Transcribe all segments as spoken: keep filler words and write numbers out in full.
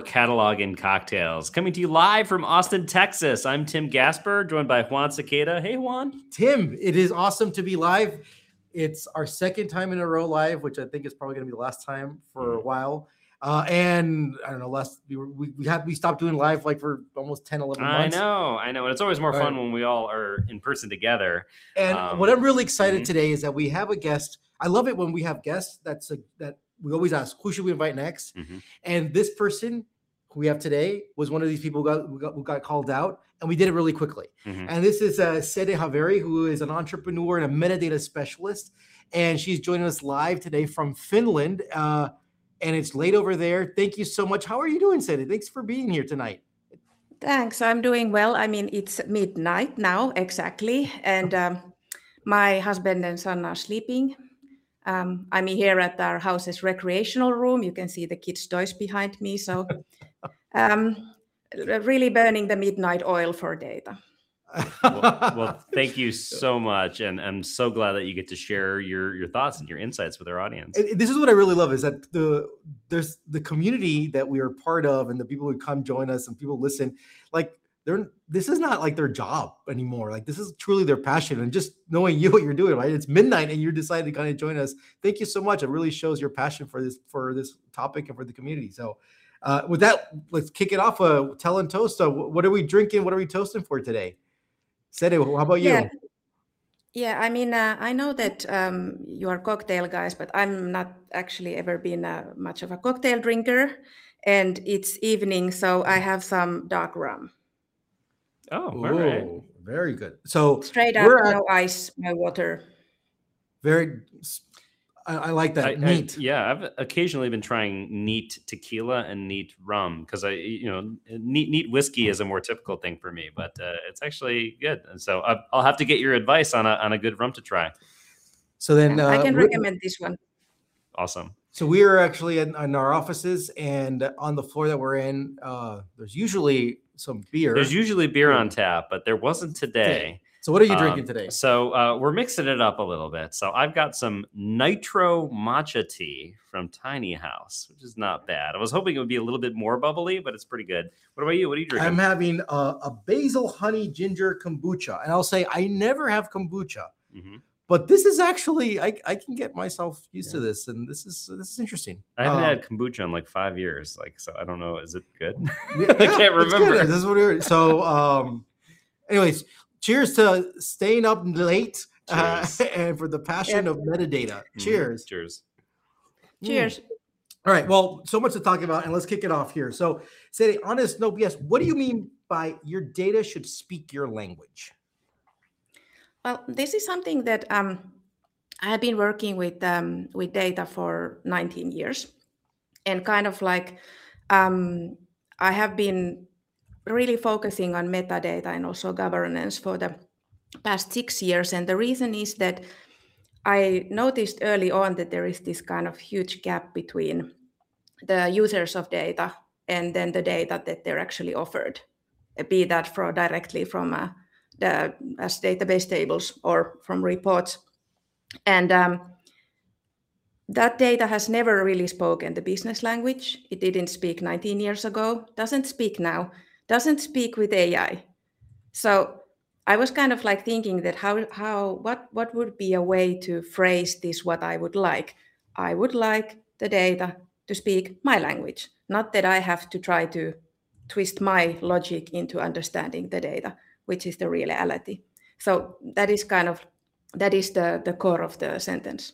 Catalog and Cocktails, coming to you live from Austin, Texas. I'm Tim Gasper, joined by Juan Cicada. Hey, Juan. Tim, it is awesome to be live. It's our second time in a row live, which I think is probably going to be the last time for mm-hmm. a while. Uh, and I don't know, last we were, we we had we stopped doing live like for almost ten, eleven months. I know, I know. And it's always more all fun right. when we all are in person together. And um, what I'm really excited mm-hmm. today is that we have a guest. I love it when we have guests. That's a, that we always ask, who should we invite next? Mm-hmm. And this person who we have today was one of these people who got who got, who got called out, and we did it really quickly. Mm-hmm. And this is uh, Sede Haveri, who is an entrepreneur and a metadata specialist, and she's joining us live today from Finland. Uh, and it's late over there. Thank you so much. How are you doing, Sede? Thanks for being here tonight. Thanks. I'm doing well. I mean, it's midnight now, exactly. And um, my husband and son are sleeping. Um, I'm here at our house's recreational room. You can see the kids' toys behind me. So um, really burning the midnight oil for data. well, well, thank you so much. And I'm so glad that you get to share your, your thoughts and your insights with our audience. And this is what I really love is that the there's the community that we are part of and the people who come join us and people listen, like they're this is not like their job anymore. Like this is truly their passion. And just knowing you, what you're doing, right? It's midnight and you decided to kind of join us. Thank you so much. It really shows your passion for this for this topic and for the community. So uh, with that, let's kick it off. Uh, tell and toast. Uh, what are we drinking? What are we toasting for today? Sede, how about you? Yeah, yeah I mean, uh, I know that um, you are cocktail guys, but I'm not actually ever been uh, much of a cocktail drinker. And it's evening, so I have some dark rum. Oh, all Ooh, right. Very good. So straight up, at, no ice, no water. Very, I, I like that. I, neat. I, yeah, I've occasionally been trying neat tequila and neat rum because I, you know, neat neat whiskey is a more typical thing for me, but uh, it's actually good. And so I, I'll have to get your advice on a on a good rum to try. So then yeah, uh, I can recommend this one. Awesome. So we are actually in, in our offices, and on the floor that we're in, uh, there's usually some beer. There's usually beer on tap, but there wasn't today. So what are you drinking um, today? So uh, we're mixing it up a little bit. So I've got some nitro matcha tea from Tiny House, which is not bad. I was hoping it would be a little bit more bubbly, but it's pretty good. What about you? What are you drinking? I'm having a, a basil honey ginger kombucha. And I'll say I never have kombucha. Mm-hmm. But this is actually, I, I can get myself used yeah. to this, and this is this is interesting. I haven't um, had kombucha in like five years, like so. I don't know, is it good? Yeah, I can't remember. This is what we're so. Um, anyways, cheers to staying up late uh, and for the passion yep. of metadata. Cheers. Mm, cheers. Cheers. Mm. All right. Well, so much to talk about, and let's kick it off here. So, Sede, honest, no B S. What do you mean by your data should speak your language? Well, this is something that um, I have been working with um, with data for nineteen years, and kind of like um, I have been really focusing on metadata and also governance for the past six years. And the reason is that I noticed early on that there is this kind of huge gap between the users of data and then the data that they're actually offered, be that for directly from a The, as database tables or from reports. And um, that data has never really spoken the business language. It didn't speak nineteen years ago, doesn't speak now, doesn't speak with A I. So I was kind of like thinking that how, how what, what would be a way to phrase this what I would like? I would like the data to speak my language, not that I have to try to twist my logic into understanding the data, which is the reality. So that is kind of, that is the, the core of the sentence.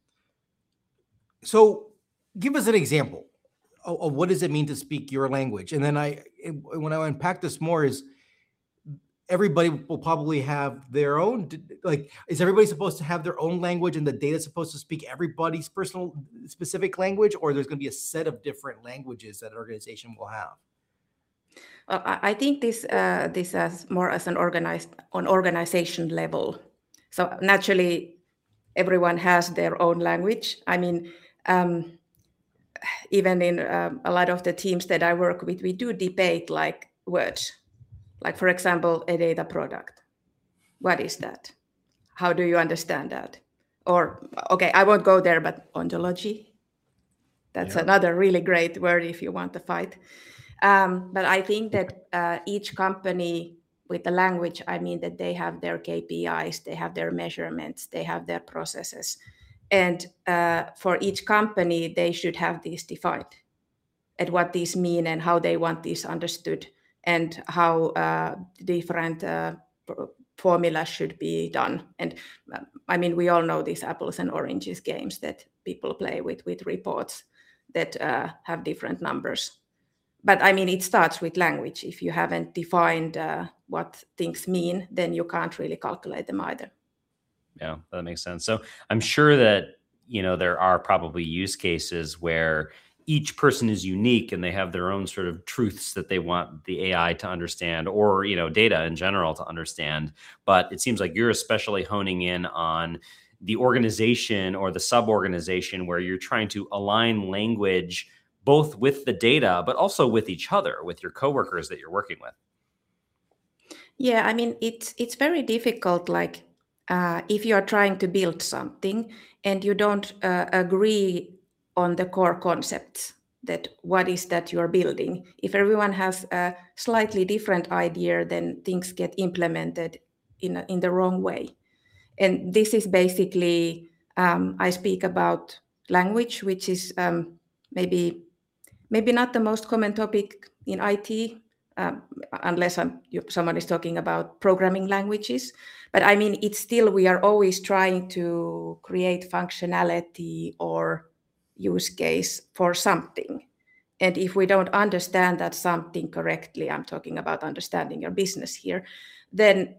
So give us an example of, of what does it mean to speak your language? And then I, when I unpack this more is everybody will probably have their own, like, is everybody supposed to have their own language and the data is supposed to speak everybody's personal specific language, or there's going to be a set of different languages that an organization will have? Well, I think this uh, this as more as an organized on organization level. So naturally, everyone has their own language. I mean, um, even in um, a lot of the teams that I work with, we do debate like words. Like for example, a data product. What is that? How do you understand that? Or okay, I won't go there, but ontology. That's Yeah. another really great word if you want to fight. Um, but I think that uh, each company with the language, I mean that they have their K P Is, they have their measurements, they have their processes. And uh, for each company, they should have these defined and what these mean and how they want these understood and how uh, different uh, formulas should be done. And uh, I mean, we all know these apples and oranges games that people play with, with reports that uh, have different numbers. But I mean, it starts with language. If you haven't defined uh, what things mean, then you can't really calculate them either. Yeah, that makes sense. So I'm sure that, you know, there are probably use cases where each person is unique and they have their own sort of truths that they want the A I to understand, or, you know, data in general to understand. But it seems like you're especially honing in on the organization or the sub-organization where you're trying to align language both with the data, but also with each other, with your coworkers that you're working with. Yeah, I mean, it's it's very difficult, like uh, if you are trying to build something and you don't uh, agree on the core concepts, that what is that you're building. If everyone has a slightly different idea, then things get implemented in, a, in the wrong way. And this is basically, um, I speak about language, which is um, maybe maybe not the most common topic in I T, um, unless I'm, you, someone is talking about programming languages. But I mean, it's still, we are always trying to create functionality or use case for something. And if we don't understand that something correctly, I'm talking about understanding your business here, then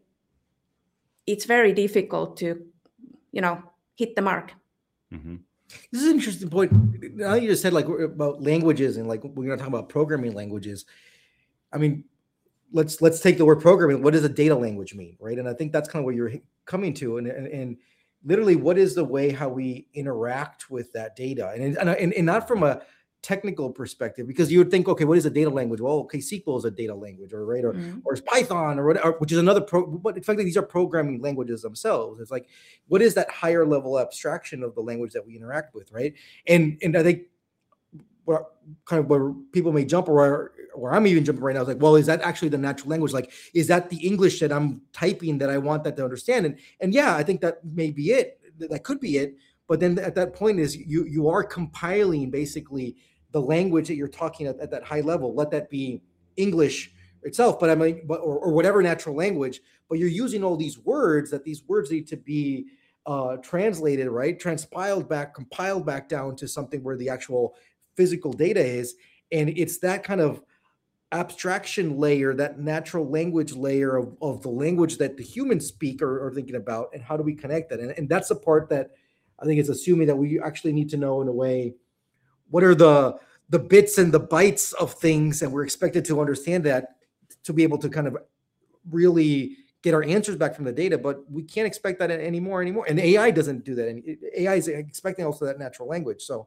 it's very difficult to, you know, hit the mark. Mm-hmm. This is an interesting point. Now you just said like about languages and like we're going to talk about programming languages. I mean, let's let's take the word programming. What does a data language mean, right? And I think that's kind of what you're coming to. And and, and literally, what is the way how we interact with that data? And and, and and not from a technical perspective, because you would think, okay, what is a data language? Well, okay, S Q L is a data language, or right, or mm-hmm. or it's Python, or whatever, which is another pro. But in fact, these are programming languages themselves. It's like, what is that higher level abstraction of the language that we interact with, right? And and I think where kind of where people may jump, or where, where I'm even jumping right now, is like, well, is that actually the natural language? Like, is that the English that I'm typing that I want that to understand? And and yeah, I think that may be it. That could be it. But then at that point is you you are compiling basically the language that you're talking at, at that high level. Let that be English itself, but I mean, but or, or whatever natural language. But you're using all these words. That these words need to be uh, translated, right? Transpiled back, compiled back down to something where the actual physical data is, and it's that kind of abstraction layer, that natural language layer of, of the language that the humans speak or are thinking about, and how do we connect that? And, and that's the part that I think it's assuming that we actually need to know in a way, what are the the bits and the bytes of things, and we're expected to understand that to be able to kind of really get our answers back from the data, but we can't expect that anymore anymore. And A I doesn't do that. And A I is expecting also that natural language. So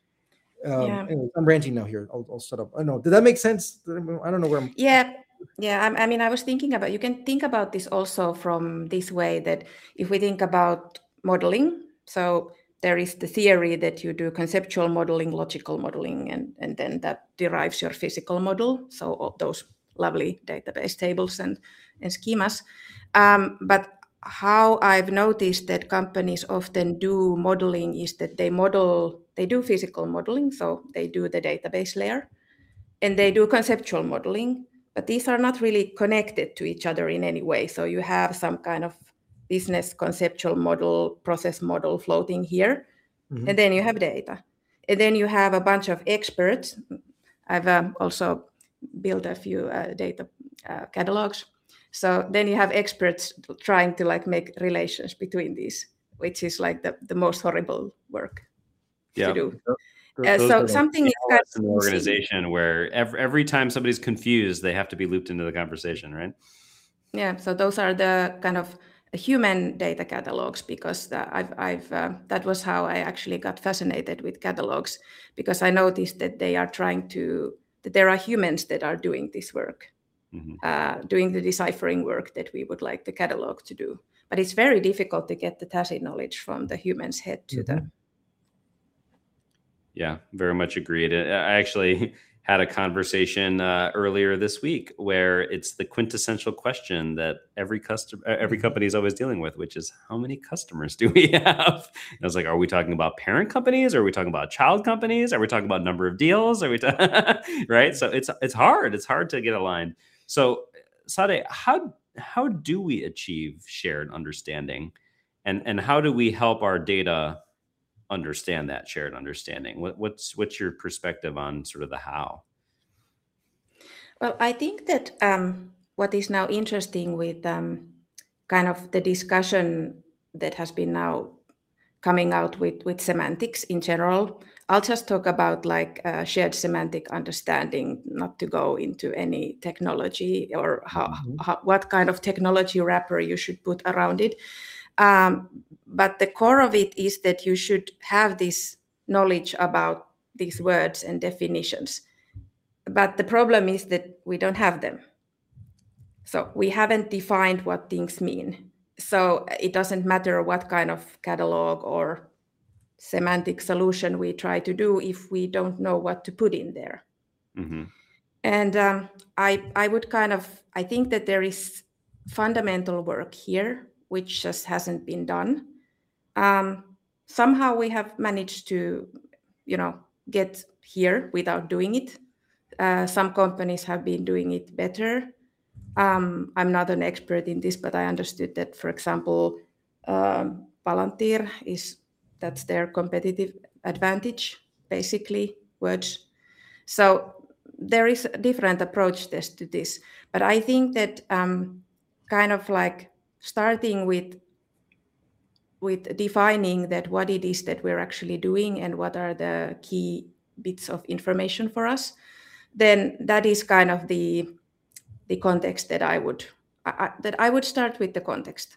um, yeah. Anyways, I'm ranting now here. I'll, I'll shut up. I don't know. Did that make sense? I don't know where I'm. Yeah. Yeah. I, I mean, I was thinking about, you can think about this also from this way, that if we think about modeling, so there is the theory that you do conceptual modeling, logical modeling, and, and then that derives your physical model. So all those lovely database tables and, and schemas. Um, but how I've noticed that companies often do modeling is that they model, they do physical modeling, so they do the database layer, and they do conceptual modeling, but these are not really connected to each other in any way. So you have some kind of business conceptual model, process model floating here, mm-hmm. and then you have data. And then you have a bunch of experts. I've um, also built a few uh, data uh, catalogs. So then you have experts trying to like make relations between these, which is like the, the most horrible work yeah. to do. Uh, so something is kind of an organization where every, every time somebody's confused, they have to be looped into the conversation, right? Yeah. So those are the kind of human data catalogs, because the, I've, I've uh, that was how I actually got fascinated with catalogs, because I noticed that they are trying to, that there are humans that are doing this work. Mm-hmm. Uh, doing the deciphering work that we would like the catalog to do. But it's very difficult to get the tacit knowledge from the human's head to mm-hmm. the... Yeah, very much agreed. I I actually had a conversation uh, earlier this week where it's the quintessential question that every customer, every Mhm. company is always dealing with, which is how many customers do we have? And I was like, are we talking about parent companies? Are we talking about child companies? Are we talking about number of deals? Are we ta- right? So it's it's hard. It's hard to get aligned. So Sade, how how do we achieve shared understanding, and and how do we help our data understand that shared understanding? What, what's what's your perspective on sort of the how? Well, I think that um, what is now interesting with um, kind of the discussion that has been now coming out with, with semantics in general. I'll just talk about like uh, shared semantic understanding, not to go into any technology or how, Mhm. how what kind of technology wrapper you should put around it. Um, but the core of it is that you should have this knowledge about these words and definitions. But the problem is that we don't have them. So we haven't defined what things mean. So it doesn't matter what kind of catalog or semantic solution we try to do if we don't know what to put in there. Hmm. And um, I, I would kind of, I think that there is fundamental work here, which just hasn't been done. Um, somehow we have managed to, you know, get here without doing it. Uh, some companies have been doing it better. Um, I'm not an expert in this, but I understood that, for example, um, Palantir is that's their competitive advantage, basically words. So there is a different approach to this, but I think that um, kind of like starting with with defining that what it is that we're actually doing and what are the key bits of information for us, then that is kind of the the context that I would I, I, that I would start with the context.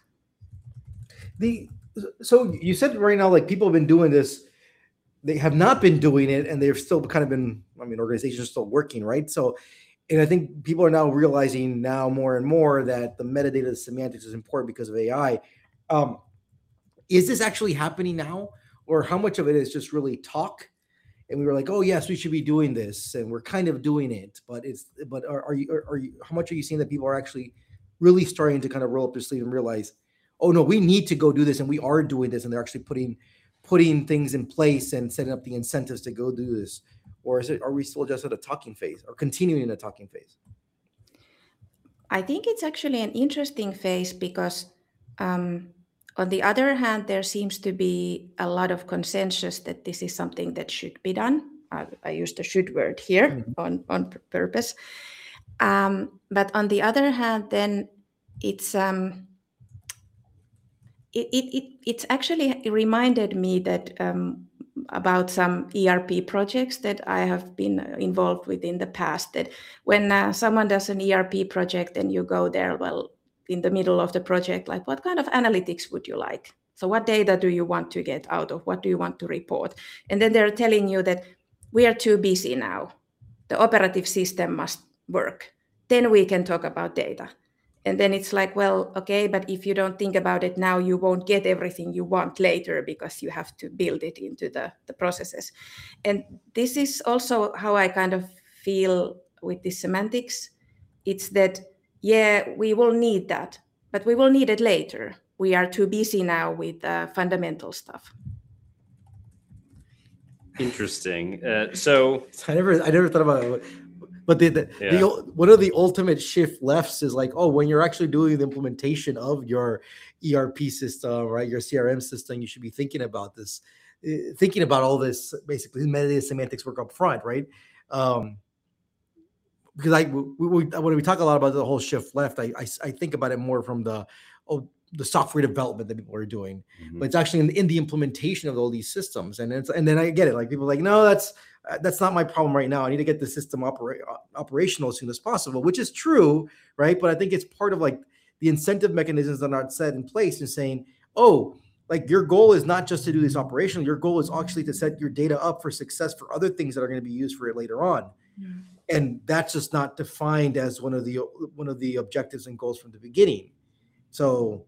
The so you said right now, like people have been doing this, they have not been doing it, and they've still kind of been. I mean, organizations are still working, right? So, and I think people are now realizing now more and more that the metadata, the semantics is important because of A I. Um, is this actually happening now, or how much of it is just really talk? And we were like, oh yes, we should be doing this, and we're kind of doing it, but it's but are, are you are, are you how much are you seeing that people are actually really starting to kind of roll up their sleeve and realize, oh no, we need to go do this, and we are doing this, and they're actually putting putting things in place and setting up the incentives to go do this? Or is it, are we still just at a talking phase or continuing in a talking phase? I think it's actually an interesting phase because, um, on the other hand, there seems to be a lot of consensus that this is something that should be done. I, I used the should word here Mhm. on, on purpose. Um, but on the other hand, then it's um, it, it, it it's actually reminded me that um, about some E R P projects that I have been involved with in the past. That when uh, someone does an E R P project and you go there, well, in the middle of the project, like what kind of analytics would you like? So what data do you want to get out of? What do you want to report? And then they're telling you that we are too busy now. The operative system must work. Then we can talk about data. And then it's like, well, okay, but if you don't think about it now, you won't get everything you want later because you have to build it into the, the processes. And this is also how I kind of feel with the semantics. It's that, yeah, we will need that, but we will need it later. We are too busy now with uh, fundamental stuff. Interesting. Uh, so I never, I never thought about it. But the, the, yeah, the one of the ultimate shift lefts is like, oh, when you're actually doing the implementation of your E R P system, right, your C R M system, you should be thinking about this, uh, thinking about all this basically metadata semantics work up front, right? Um, because I we, we, when we talk a lot about the whole shift left, I, I I think about it more from the oh the software development that people are doing, mhm. but it's actually in, in the implementation of all these systems, and it's and then I get it, like people are like, no, that's uh, that's not my problem right now. I need to get the system opera- operational as soon as possible, which is true, right? But I think it's part of like the incentive mechanisms that are set in place and saying, oh, like your goal is not just to do this operational. Your goal is actually to set your data up for success for other things that are going to be used for it later on. Mm-hmm. And that's just not defined as one of the one of the objectives and goals from the beginning. So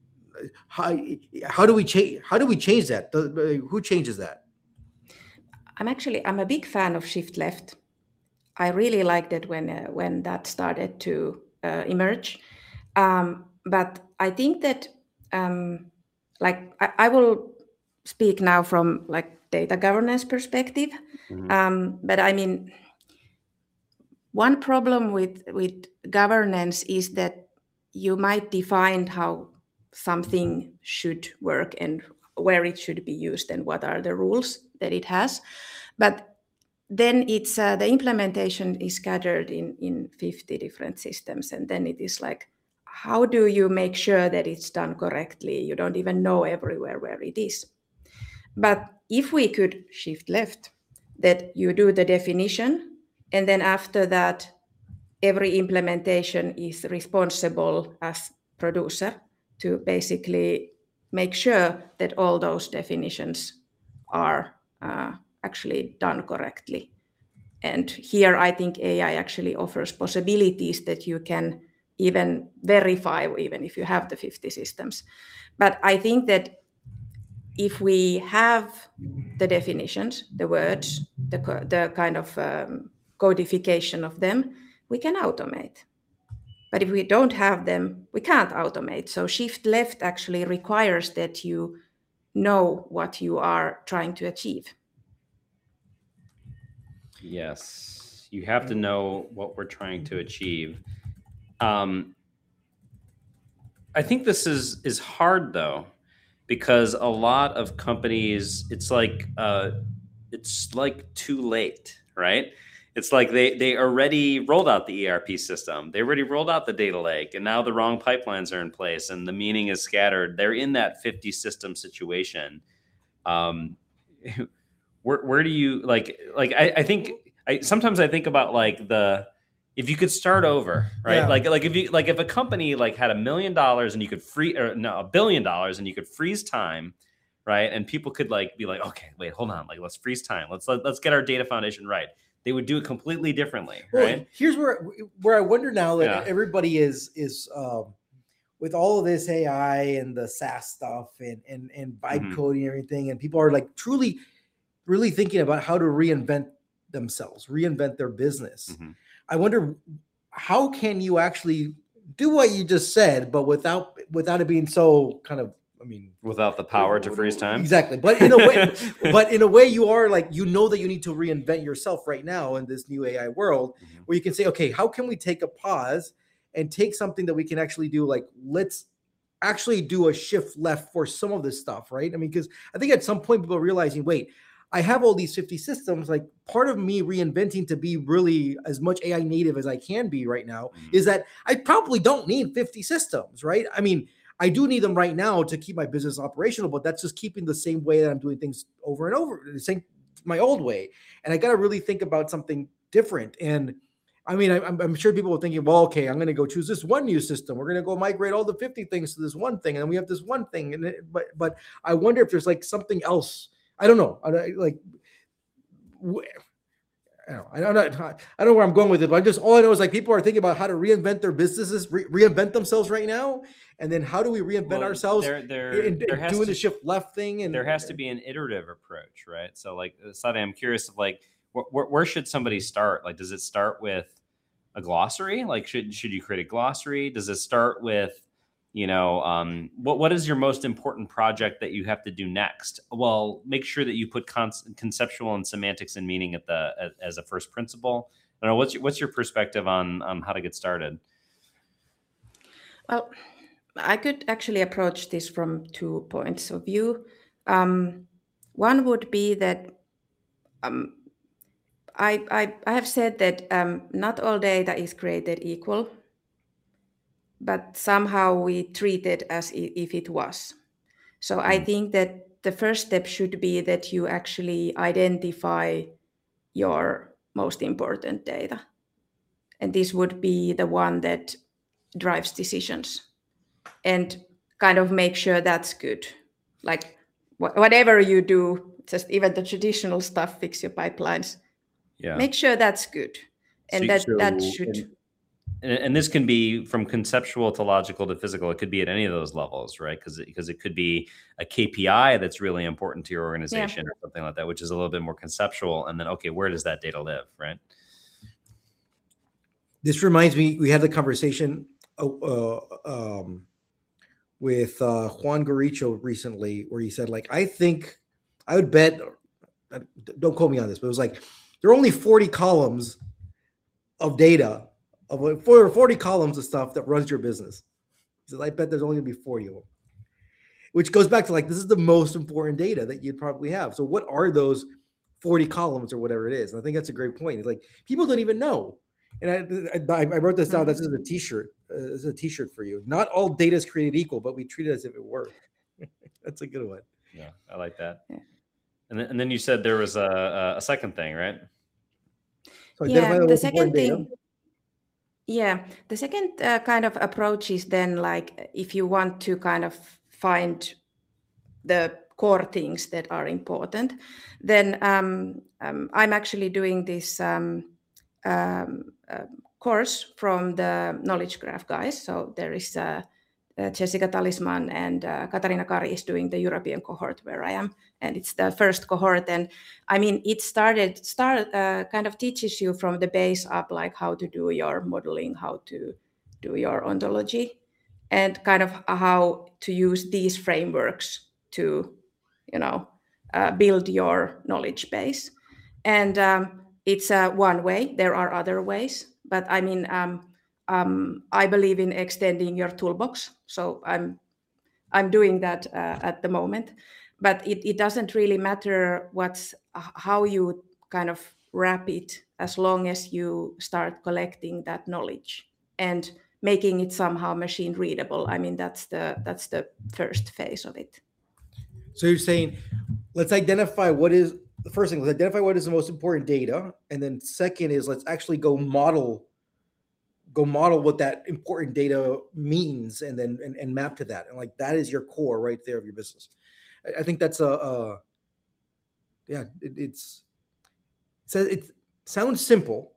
how how do we change how do we change that? The, who changes that? I'm actually I'm a big fan of shift left. I really liked it when uh, when that started to uh, emerge. Um, but I think that um, like I, I will speak now from like data governance perspective. Mhm. Um, but I mean, one problem with with governance is that you might define how something should work and where it should be used and what are the rules that it has. But then it's uh, the implementation is scattered in, in fifty different systems. And then it is like, how do you make sure that it's done correctly? You don't even know everywhere where it is. But if we could shift left, that you do the definition, and then after that, every implementation is responsible as producer to basically make sure that all those definitions are uh, actually done correctly. And here I think A I actually offers possibilities that you can even verify, even if you have the fifty systems. But I think that if we have the definitions, the words, the, the kind of um, codification of them, we can automate. But if we don't have them, we can't automate. So shift left actually requires that you know what you are trying to achieve. Yes, you have to know what we're trying to achieve. Um, I think this is is hard though, because a lot of companies, it's like uh, it's like too late, right? It's like they they already rolled out the E R P system, they already rolled out the data lake, and now the wrong pipelines are in place, and the meaning is scattered. They're in that fifty system situation. Um, where where do you like like I, I think I sometimes I think about like the if you could start over, right? Yeah. Like like if you like if a company like had a million dollars and you could free or no a billion dollars and you could freeze time, right? And people could like be like, okay, wait, hold on, like let's freeze time. Let's let, let's get our data foundation right. They would do it completely differently, Well, right? here's where where I wonder now that Yeah. everybody is is um, with all of this A I and the SaaS stuff and and and vibe Mhm. coding and everything, and people are like truly, really thinking about how to reinvent themselves, reinvent their business. Mhm. I wonder how can you actually do what you just said, but without without it being so kind of, I mean, Without the power to freeze time. exactly. But in a way, but in a way, you are like, you know that you need to reinvent yourself right now in this new A I world, Mhm. where you can say, okay, how can we take a pause and take something that we can actually do? Like, let's actually do a shift left for some of this stuff, right? I mean, because I think at some point people are realizing, wait, I have all these fifty systems. Like, part of me reinventing to be really as much A I native as I can be right now Mhm. is that I probably don't need fifty systems, right? I mean, I do need them right now to keep my business operational, but that's just keeping the same way that I'm doing things over and over, the same, my old way. And I got to really think about something different. And I mean, I, I'm, I'm sure people are thinking, well, okay, I'm going to go choose this one new system. We're going to go migrate all the fifty things to this one thing. And then we have this one thing. And it, but, but I wonder if there's like something else. I don't know. I, like, I don't know. I don't know. I don't know where I'm going with it, but I just, all I know is like people are thinking about how to reinvent their businesses, re- reinvent themselves right now. And then how do we reinvent Well, ourselves there, there, in, in there has doing to, the shift left thing? And there has to be an iterative approach, right? So like, Sade, I'm curious of like, wh- wh- where should somebody start? Like, does it start with a glossary? Like, should, should you create a glossary? Does it start with, you know, um, what, what is your most important project that you have to do next? Well, make sure that you put con- conceptual and semantics and meaning at the, as, as a first principle. I don't know. What's your, what's your perspective on, on how to get started? Well, I could actually approach this from two points of view. Um, one would be that um, I, I, I have said that um, not all data is created equal, but somehow we treat it as if it was. So mm. I think that the first step should be that you actually identify your most important data. And this would be the one that drives decisions, and kind of make sure that's good. Like wh- whatever you do, just even the traditional stuff, fix your pipelines. Yeah. Make sure that's good. And so, that, so that should... in, and, and this can be from conceptual to logical to physical. It could be at any of those levels, right? Because because it, it could be a K P I that's really important to your organization yeah. or something like that, which is a little bit more conceptual. And then, okay, where does that data live, right? This reminds me, we had the conversation uh, um, with uh, Juan Goricho recently, where he said, like, I think I would bet, don't quote me on this, but it was like, there are only forty columns of data, of forty columns of stuff that runs your business. He says, I bet there's only gonna be forty of them, which goes back to like, this is the most important data that you'd probably have. So what are those forty columns or whatever it is? And I think that's a great point. It's like, people don't even know. And I, I, I wrote this down. This is a t-shirt. Uh, this is a t-shirt for you. Not all data is created equal, but we treat it as if it were. That's a good one. Yeah, I like that. Yeah. And then, and then you said there was a, a second thing, right? So yeah, the second thing. Data. Yeah, the second uh, kind of approach is then like if you want to kind of find the core things that are important, then um, um, I'm actually doing this um, um, uh, course from the Knowledge Graph guys. So there is uh, uh, Jessica Talisman and uh, Katarina Kari is doing the European cohort where I am, and it's the first cohort. And I mean, it started start uh, kind of teaches you from the base up, like how to do your modeling, how to do your ontology, and kind of how to use these frameworks to, you know, uh, build your knowledge base. And um, it's uh, one way. There are other ways, but I mean, um, um, I believe in extending your toolbox. So I'm I'm doing that uh, at the moment. But it, it doesn't really matter what's how you kind of wrap it, as long as you start collecting that knowledge and making it somehow machine readable. I mean, that's the that's the first phase of it. So you're saying, let's identify what is the first thing. Let's identify what is the most important data, and then second is let's actually go model, go model what that important data means, and then and, and map to that. And like that is your core right there of your business. I, I think that's a, a yeah. It, it's so it sounds simple,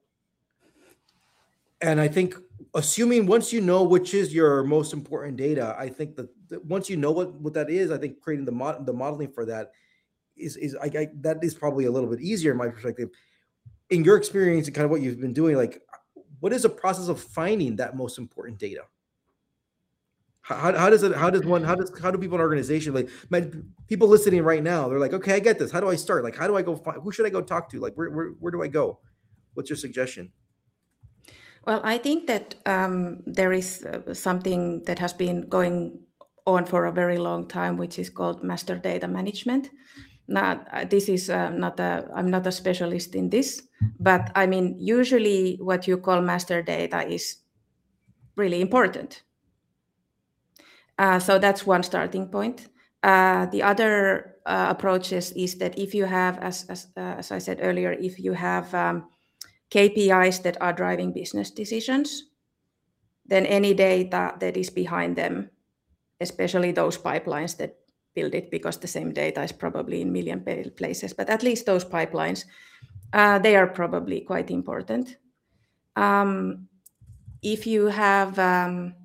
and I think assuming once you know which is your most important data, I think that, that once you know what, what that is, I think creating the mod, the modeling for that is is I, I that is probably a little bit easier in my perspective. In your experience and kind of what you've been doing, like what is the process of finding that most important data? How, how does it? How does one? How does how do people in an organization like my, people listening right now? They're like, okay, I get this. How do I start? Like, how do I go find? Who should I go talk to? Like, where where, where do I go? What's your suggestion? Well, I think that um, there is uh, something that has been going on for a very long time, which is called master data management. Now, uh, this is uh, not a, I'm not a specialist in this, but I mean, usually what you call master data is really important. Uh, so that's one starting point. Uh, the other uh, approaches is that if you have, as, as, uh, as I said earlier, if you have um, K P Is that are driving business decisions, then any data that is behind them, especially those pipelines that build it, because the same data is probably in a million places, but at least those pipelines, uh, they are probably quite important. Um, if you have um,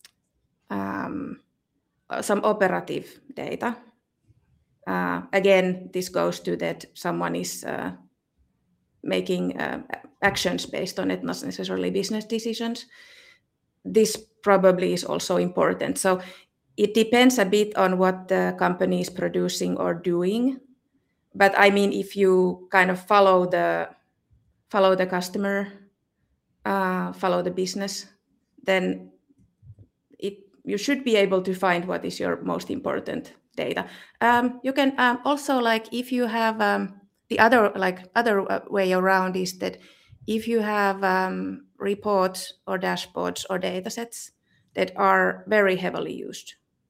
um, some operative data, uh, again, this goes to that someone is uh, making uh, actions based on it, not necessarily business decisions. This probably is also important. So it depends a bit on what the company is producing or doing. But I mean, if you kind of follow the follow the customer, uh, follow the business, then it you should be able to find what is your most important data. Um, you can um, also, like, if you have um, the other like other way around is that if you have um, reports or dashboards or data sets that are very heavily used,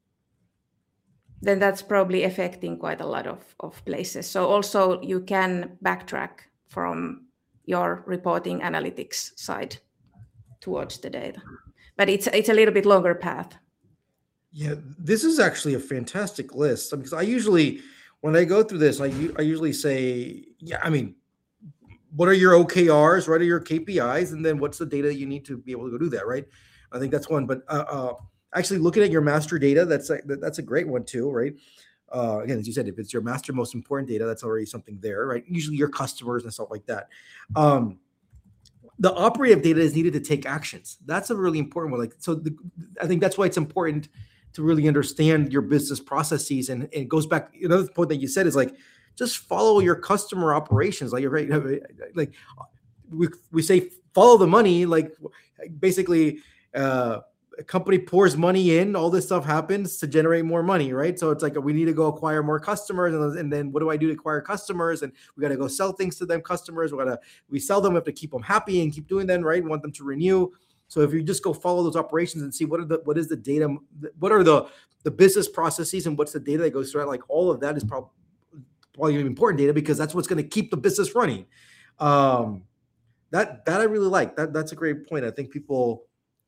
then that's probably affecting quite a lot of, of places. So also you can backtrack from your reporting analytics side towards the data. But it's it's a little bit longer path. Yeah, this is actually a fantastic list. Because I usually, when I go through this, I, I usually say, yeah, I mean, what are your O K Rs, what are your K P Is, and then what's the data you need to be able to go do that, right? I think that's one. But uh, uh, actually looking at your master data, that's a, that's a great one too, right? Uh, again, as you said, if it's your master most important data, that's already something there, right? Usually your customers and stuff like that. Um, the operative data is needed to take actions. That's a really important one. Like, so the, I think that's why it's important to really understand your business processes. And, and it goes back, another point that you said is like, just follow your customer operations. Like, right, like we, we say, follow the money, like basically, uh, a company pours money in, all this stuff happens to generate more money, right? So it's like, we need to go acquire more customers. And, and then what do I do to acquire customers? And we got to go sell things to them customers. We got to, we sell them, we have to keep them happy and keep doing them, right? We want them to renew. So if you just go follow those operations and see what are the, what is the data, what are the, the business processes and what's the data that goes through it, like all of that is probably, probably important data because that's what's going to keep the business running. Um, that, that I really like. That, that's a great point. I think people,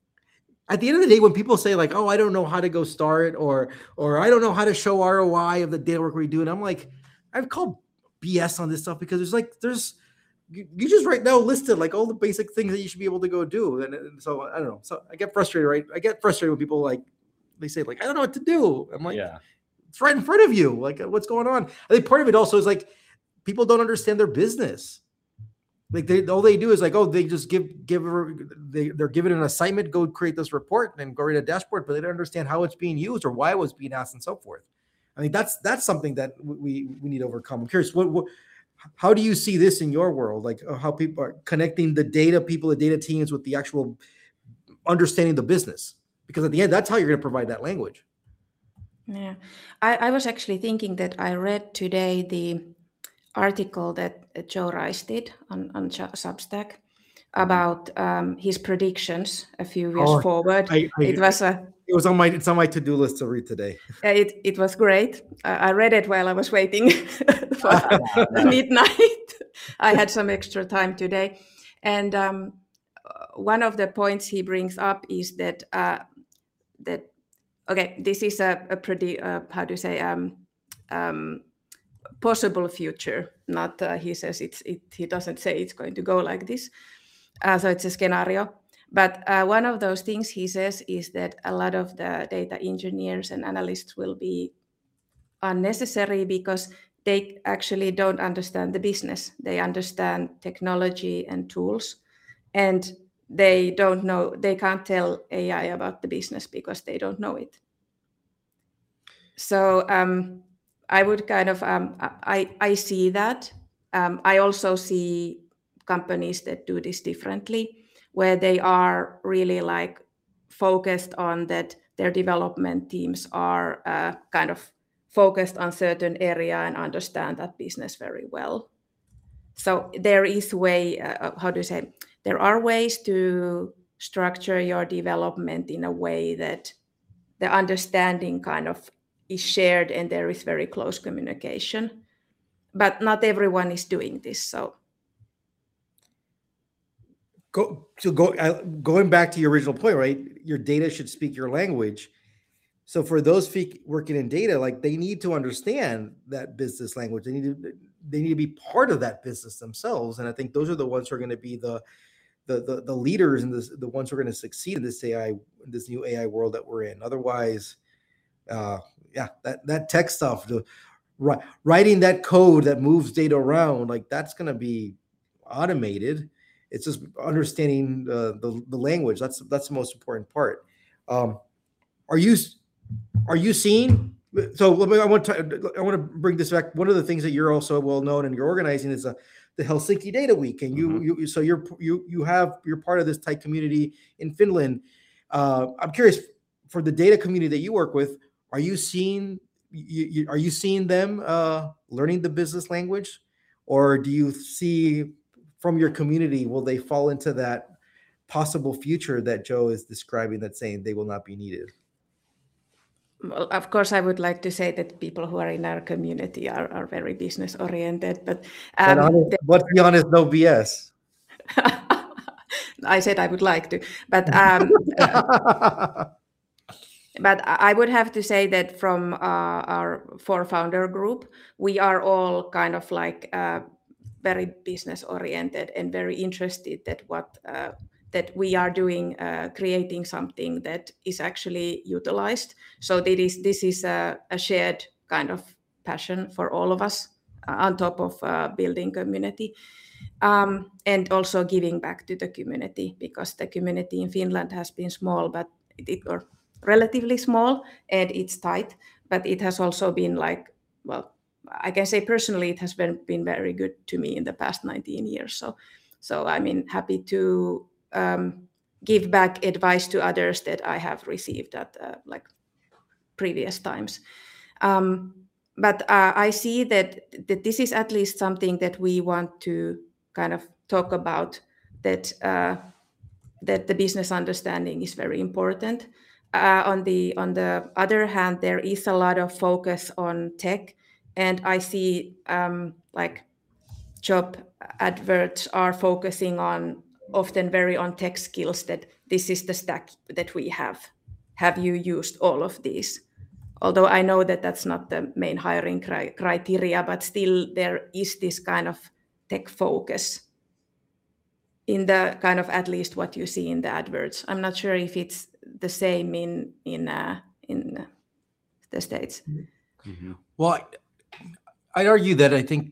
at the end of the day, when people say like, oh, I don't know how to go start or, or I don't know how to show R O I of the data work we do. And I'm like, I've called B S on this stuff because there's like, there's, you, you just right now listed like all the basic things that you should be able to go do. And, and so I don't know. So I get frustrated, right? I get frustrated when people like, they say like, I don't know what to do. I'm like, yeah, it's right in front of you. Like, what's going on? I think part of it also is like, people don't understand their business. Like they, all they do is like, oh, they just give, give, they, they're given an assignment, go create this report and go read a dashboard, but they don't understand how it's being used or why it was being asked and so forth. I mean, that's, that's something that we, we need to overcome. I'm curious, what, what, how do you see this in your world? Like how people are connecting the data people, the data teams with the actual understanding the business, because at the end, that's how you're going to provide that language. Yeah, I, I was actually thinking that I read today the article that Joe Rice did on, on Substack about um, his predictions a few years oh, forward. I, I, it was a. It was on my. It's on my to-do list to read today. It it was great. I, I read it while I was waiting for midnight. I had some extra time today, and um, one of the points he brings up is that uh, that okay, this is a, a pretty uh, how do you say um, um, possible future. Not uh, he says it's it. He doesn't say it's going to go like this. Uh, so it's a scenario. But uh, one of those things he says is that a lot of the data engineers and analysts will be unnecessary because they actually don't understand the business. They understand technology and tools, and they don't know. They can't tell A I about the business because they don't know it. So. Um, I would kind of, um, I, I see that. Um, I also see companies that do this differently, where they are really like focused on that their development teams are uh, kind of focused on certain area and understand that business very well. So there is way, uh, how do you say, there are ways to structure your development in a way that the understanding kind of is shared and there is very close communication, but not everyone is doing this. So, go so go uh, going back to your original point, right? Your data should speak your language. So for those working in data, like they need to understand that business language. They need to they need to be part of that business themselves. And I think those are the ones who are going to be the the the, the leaders and the the ones who are going to succeed in this A I, this new A I world that we're in. Otherwise, uh, yeah, that, that tech stuff, the writing that code that moves data around, like that's going to be automated. It's just understanding uh, the, the language. That's, that's the most important part. Um, are you, are you seeing, so I want to, I want to bring this back. One of the things that you're also well known and you're organizing is a, the Helsinki Data Week. And you, mm-hmm. you, so you're, you, you have, you're part of this tight community in Finland. Uh, I'm curious, for the data community that you work with, are you seeing you, you, are you seeing them uh, learning the business language, or do you see from your community, will they fall into that possible future that Joe is describing, that's saying they will not be needed? Well, of course, I would like to say that people who are in our community are, are very business oriented, but um, but honest, let's be honest, no B S. I said I would like to, but um, uh, but I would have to say that from uh, our four founder group, we are all kind of like uh, very business oriented and very interested that what uh, that we are doing, uh, creating something that is actually utilized. So this is this is a, a shared kind of passion for all of us, uh, on top of uh, building community, um, and also giving back to the community, because the community in Finland has been small, but it or relatively small, and it's tight. But it has also been like, well, I can say personally, it has been been very good to me in the past nineteen years. So, so I mean, happy to um, give back advice to others that I have received at uh, like previous times. Um, but uh, I see that that this is at least something that we want to kind of talk about. That uh, that the business understanding is very important. Uh, on the on the other hand, there is a lot of focus on tech, and I see um, like job adverts are focusing on often very on tech skills, that this is the stack that we have. Have you used all of these? Although I know that that's not the main hiring cri- criteria, but still there is this kind of tech focus in the kind of, at least what you see in the adverts. I'm not sure if it's the same in in uh, in the States. Mm-hmm. Well, I, I'd argue that I think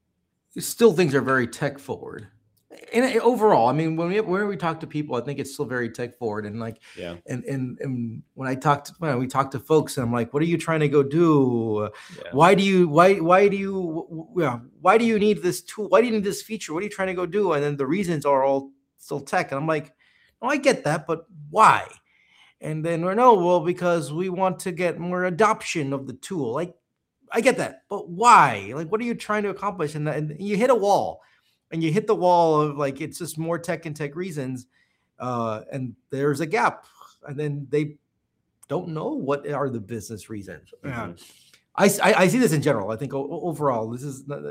still things are very tech forward. And overall, I mean, when we when we talk to people, I think it's still very tech forward. And like, yeah. And and and when I talk to when we talk to folks, and I'm like, what are you trying to go do? Yeah. Why do you why why do you yeah why do you need this tool? Why do you need this feature? What are you trying to go do? And then the reasons are all still tech. And I'm like, oh, I get that, but why? And then we're no, well, because we want to get more adoption of the tool. Like, I get that, but why? Like, what are you trying to accomplish? And, and you hit a wall. And you hit the wall of like, it's just more tech and tech reasons. Uh, and there's a gap. And then they don't know what are the business reasons. Mm-hmm. Uh, I, I, I see this in general. I think overall, this is, uh,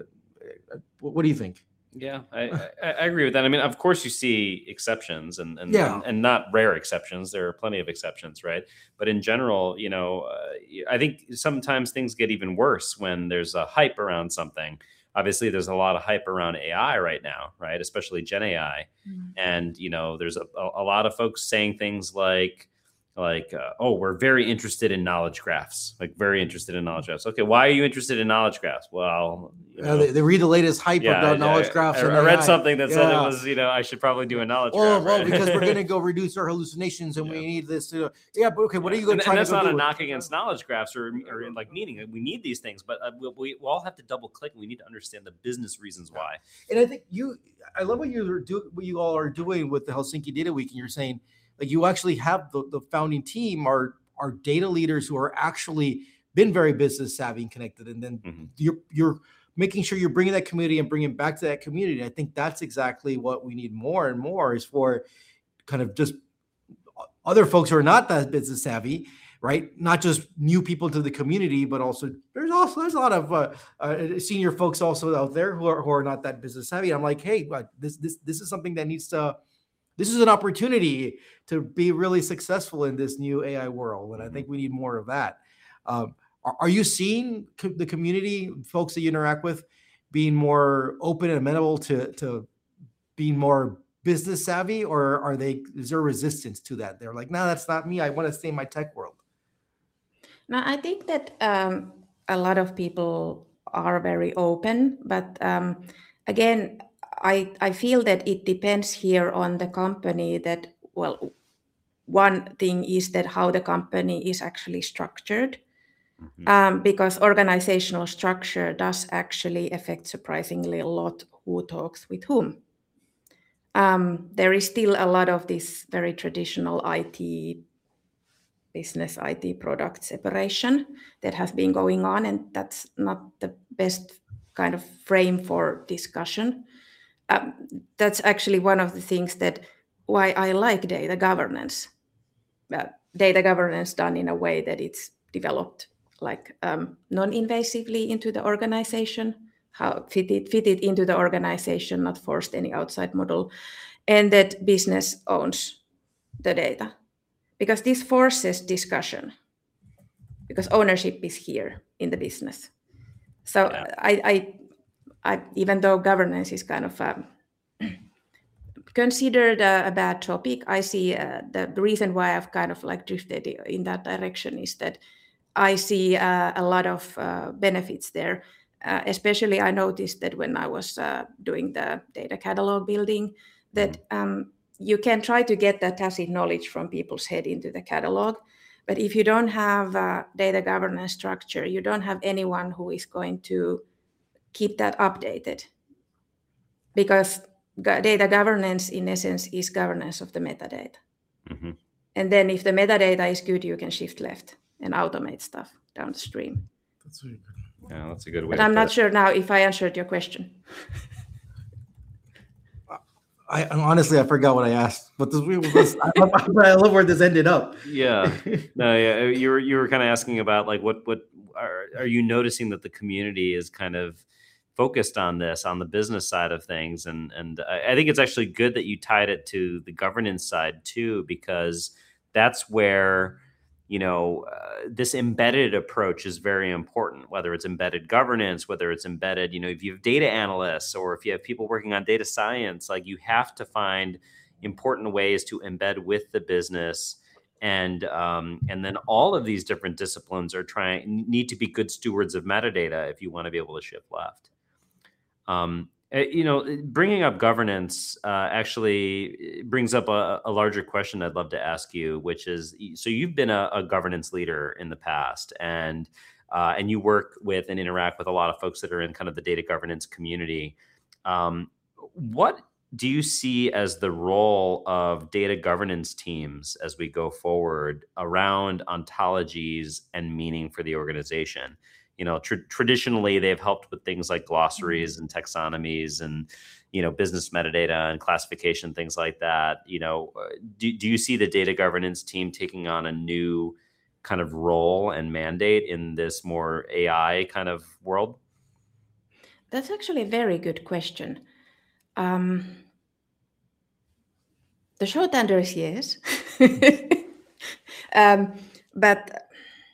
uh, what do you think? Yeah, I, I, I agree with that. I mean, of course you see exceptions and, and, yeah. and, and not rare exceptions. There are plenty of exceptions, right? But in general, you know, uh, I think sometimes things get even worse when there's a hype around something. Obviously, there's a lot of hype around A I right now, right? Especially Gen A I. Mm-hmm. And, you know, there's a, a lot of folks saying things like, like, uh, oh, we're very interested in knowledge graphs, like very interested in knowledge graphs. Okay, why are you interested in knowledge graphs? Well, you know, uh, they, they read the latest hype yeah, about knowledge I, graphs. I, I, I read A I. something that yeah. said it was, you know, I should probably do a knowledge well, graph. Well, right? because we're going to go reduce our hallucinations and yeah. we need this. To, yeah, but okay, what yeah. are you going to try and that's to not do? a knock against knowledge graphs or, or like meaning. We need these things, but uh, we, we all have to double click. We need to understand the business reasons why. And I think you, I love what you do, what you all are doing with the Helsinki Data Week, and you're saying like you actually have the, the founding team are. are data leaders who are actually been very business savvy and connected. And then mm-hmm. you're, you're making sure you're bringing that community and bringing back to that community. I think that's exactly what we need more and more is for kind of just other folks who are not that business savvy, right? Not just new people to the community, but also there's also, there's a lot of uh, uh, senior folks also out there who are, who are not that business savvy. I'm like, hey, this, this, this is something that needs to, this is an opportunity to be really successful in this new A I world. And I think we need more of that. Um, are, are you seeing co- the community, folks that you interact with, being more open and amenable to, to being more business savvy, or are they, is there resistance to that? They're like, no, that's not me. I want to stay in my tech world. No, I think that um, a lot of people are very open, but um, again, I, I feel that it depends here on the company that, well, one thing is that how the company is actually structured, mm-hmm. um, because organizational structure does actually affect surprisingly a lot who talks with whom. Um, there is still a lot of this very traditional I T business I T product separation that has been going on, and that's not the best kind of frame for discussion. Um, that's actually one of the things that why I like data governance. Uh, data governance done in a way that it's developed like um, non-invasively into the organization, how fit it, fit it into the organization, not forced any outside model, and that business owns the data. Because this forces discussion, because ownership is here in the business. So yeah. I, I I, even though governance is kind of um, considered a, a bad topic, I see uh, the, the reason why I've kind of like drifted in that direction is that I see uh, a lot of uh, benefits there. Uh, especially, I noticed that when I was uh, doing the data catalog building, that um, you can try to get that tacit knowledge from people's head into the catalog. But if you don't have a data governance structure, you don't have anyone who is going to keep that updated. Because data governance, in essence, is governance of the metadata. Mm-hmm. And then if the metadata is good, you can shift left and automate stuff downstream. That's really good. Yeah, that's a good way. But I'm not it. sure now if I answered your question. I honestly I forgot what I asked, but this, this I, love, I love where this ended up. Yeah, no, yeah, you were you were kind of asking about like what what are are you noticing that the community is kind of focused on this on the business side of things, and and I think it's actually good that you tied it to the governance side too, because that's where you know uh, this embedded approach is very important. Whether it's embedded governance, whether it's embedded, you know, if you have data analysts or if you have people working on data science, like you have to find important ways to embed with the business. And um, and then all of these different disciplines are trying need to be good stewards of metadata if you want to be able to shift left. Um, you know, bringing up governance uh, actually brings up a, a larger question I'd love to ask you, which is, so you've been a, a governance leader in the past, and uh, and you work with and interact with a lot of folks that are in kind of the data governance community. Um, what do you see as the role of data governance teams as we go forward around ontologies and meaning for the organization? You know, tr- traditionally they've helped with things like glossaries and taxonomies and, you know, business metadata and classification, things like that. You know, do, do you see the data governance team taking on a new kind of role and mandate in this more A I kind of world? That's actually a very good question. Um, the short answer is yes. um, but,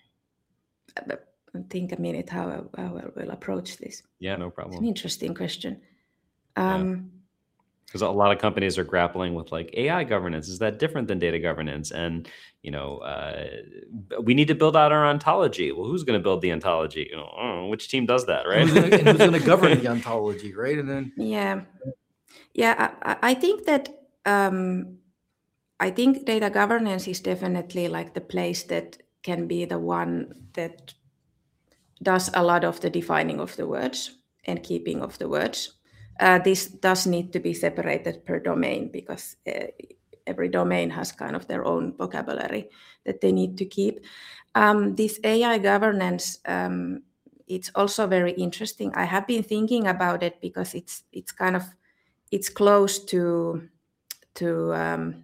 but think a minute how I, how I will approach this. Yeah, no problem. It's an interesting question. Um, Because a lot of companies are grappling with like A I governance. Is that different than data governance? And, you know, uh, we need to build out our ontology. Well, who's going to build the ontology? You know, I don't know, which team does that, right? And who's going to govern the ontology, right? And then yeah, yeah, I, I think that um, I think data governance is definitely like the place that can be the one that does a lot of the defining of the words and keeping of the words. Uh, this does need to be separated per domain because uh, every domain has kind of their own vocabulary that they need to keep. Um, this A I governance, um, it's also very interesting. I have been thinking about it because it's it's kind of it's close to to um,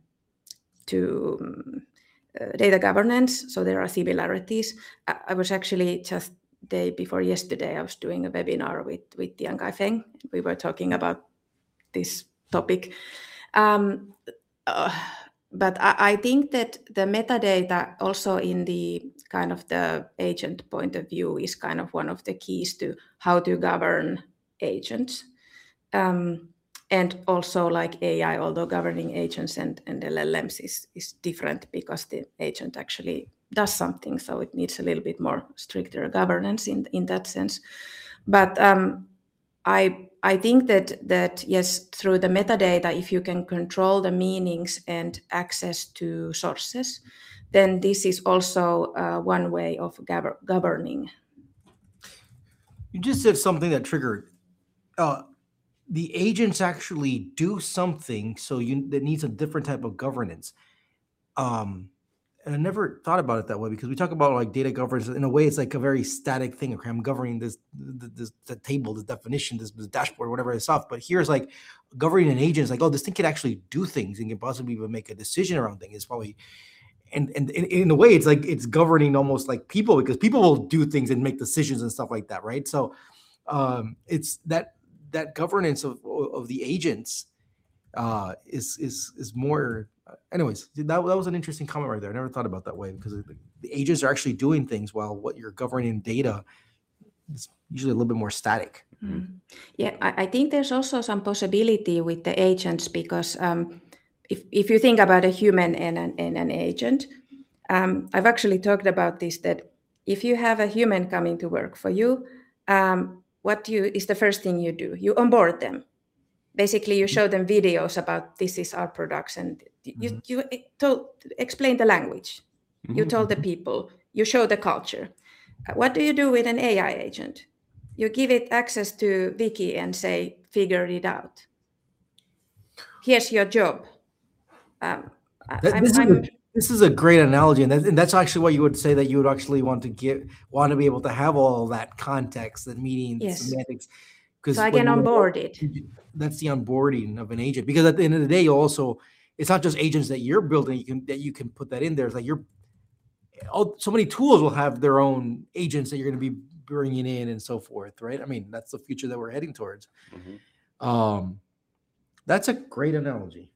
to uh, data governance, so there are similarities. I, I was actually just day before yesterday, I was doing a webinar with, with Tiankai Feng. We were talking about this topic. Um, uh, but I, I think that the metadata also in the kind of the agent point of view is kind of one of the keys to how to govern agents. Um, and also like A I, although governing agents and, and L L Ms is, is different because the agent actually does something, so it needs a little bit more stricter governance in in that sense. But um, I I think that that yes, through the metadata, if you can control the meanings and access to sources, then this is also uh, one way of gov- governing. You just said something that triggered. Uh, the agents actually do something, so you that needs a different type of governance. Um, And I never thought about it that way because we talk about like data governance in a way, it's like a very static thing. Okay, I'm governing this, this, this table, this definition, this, this dashboard, whatever it's stuff. But here's like governing an agent is like, oh, this thing can actually do things and can possibly even make a decision around things. It's probably, and and in, in a way, it's like it's governing almost like people because people will do things and make decisions and stuff like that, right? So um, it's that that governance of of the agents uh, is is is more. Anyways, that, that was an interesting comment right there. I never thought about that way because the, the agents are actually doing things while what you're governing data it's usually a little bit more static. Mm. Yeah, I, I think there's also some possibility with the agents because um, if, if you think about a human and an, and an agent, um, I've actually talked about this, that if you have a human coming to work for you, um, what you is the first thing you do? You onboard them. Basically, you show them videos about this is our products, and you, Mhm. you told, explain the language. You Mhm. told the people, you show the culture. Uh, What do you do with an A I agent? You give it access to Wiki and say, figure it out. Here's your job. Um, I- That- I'm, this, is I'm, a, this is a great analogy, and, that, and that's actually what you would say that you would actually want to get, want to be able to have all of that context, that meaning Yes. semantics. Because so I can onboard it. that's the onboarding of an agent. Because at the end of the day, you also, it's not just agents that you're building. You can that you can put that in there. It's like you're, all, so many tools will have their own agents that you're going to be bringing in and so forth, right? I mean, that's the future that we're heading towards. Mhm. Um, that's a great analogy.